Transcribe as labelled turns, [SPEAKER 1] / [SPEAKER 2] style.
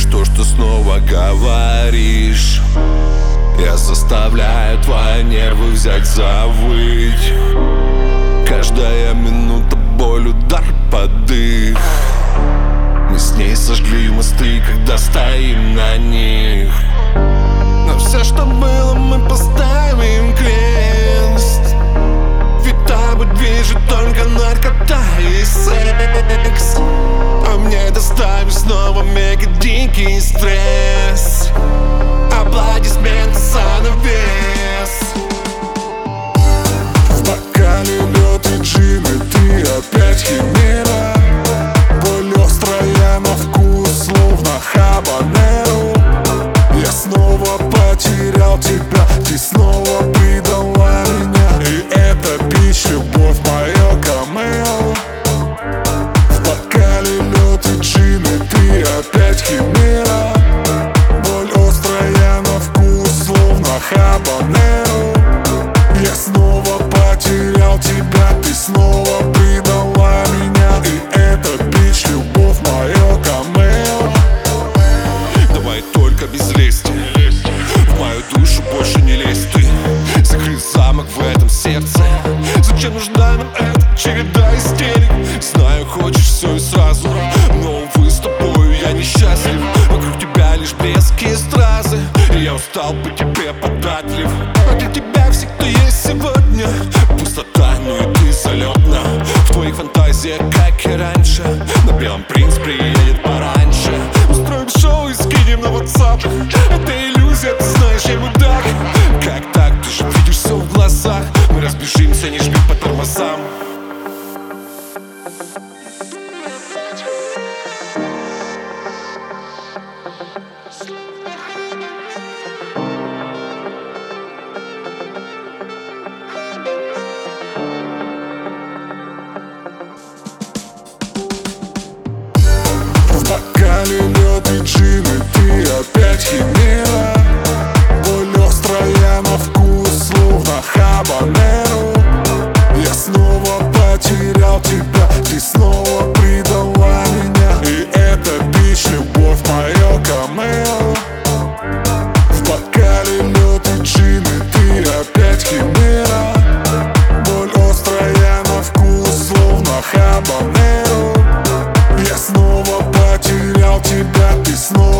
[SPEAKER 1] делаешь то, что снова говоришь. Я заставляю твои нервы взять завыть. Каждая минута боль, удар, подых. Мы с ней сожгли мосты, когда стоим на них. Но все, что было, мы поставим крест. Ведь тобой движет только наркота и секс. А мне доставишь снова мега дикий стресс. Аплодисменты занавес.
[SPEAKER 2] В бокале лед и джин, и ты опять химера. Боль острая на вкус, словно хабанеро. Я снова потерял тебя, ты снова предала меня. И это бич, любовь, мое камео. В бокале лед и джин, и ты опять химера. Боль острая на вкус, словно хабанеро. Я снова потерял тебя, ты снова предала меня. И это бич, любовь, мое камео.
[SPEAKER 1] Давай только без лести, в мою душу больше не лезь ты. Закрыть замок в этом сердце. Зачем нужна нам эта череда истерик? Знаю, хочешь все и сразу, но, увы, с тобою я несчастлив. Вокруг тебя лишь блеск и стразы, и я устал по тебе податлив. А для тебя всегда есть сегодня пустота, но и ты залетна. В твоих фантазиях, как и раньше, на белом принц приедет пораньше. Устроим шоу и скинем на WhatsApp. Это иллюзия, ты знаешь, я мудак. Как так? Ты же видишь все в глазах. Мы разбежимся, не жми по тормозам.
[SPEAKER 2] В бокале лед и джин, и ты опять химера. Боль острая на вкус, словно хабанеро. Я снова потерял тебя, ты снова предала меня. И это бич, любовь, мое камео. В бокале лед и джин, и ты опять химера. Боль острая на вкус, словно хабанеро. Я снова потерял тебя, ты снова